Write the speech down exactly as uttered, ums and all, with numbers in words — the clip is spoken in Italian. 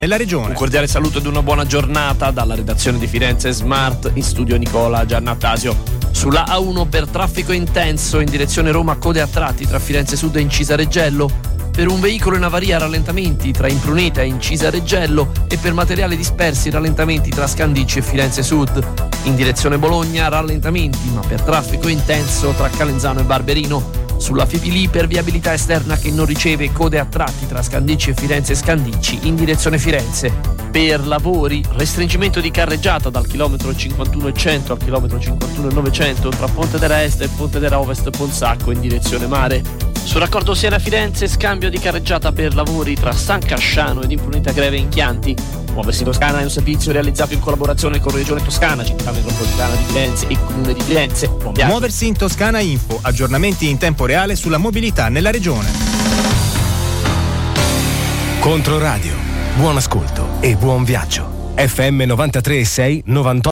nella regione. Un cordiale saluto ed una buona giornata dalla redazione di Firenze Smart, in studio Nicola Giannattasio. Sulla A uno per traffico intenso in direzione Roma, code a tratti tra Firenze Sud e Incisa Reggello. Per un veicolo in avaria rallentamenti tra Impruneta e Incisa Reggello, e per materiali dispersi rallentamenti tra Scandicci e Firenze Sud. In direzione Bologna rallentamenti, ma per traffico intenso tra Calenzano e Barberino. Sulla Fipili per viabilità esterna che non riceve, code a tratti tra Scandicci e Firenze Scandicci in direzione Firenze. Per lavori, restringimento di carreggiata dal chilometro cinquantuno e cento al chilometro cinquantuno e novecento tra Ponte della Est e Ponte della Ovest Ponsacco in direzione mare. Sul raccordo Siena-Firenze, scambio di carreggiata per lavori tra San Casciano ed Impruneta Greve in Chianti. Muoversi in Toscana è un servizio realizzato in collaborazione con Regione Toscana, Città Metropolitana di Firenze e Comune di Firenze. Muoversi in Toscana Info, aggiornamenti in tempo reale sulla mobilità nella regione. Controradio, buon ascolto e buon viaggio. F M novantatré e sei novantotto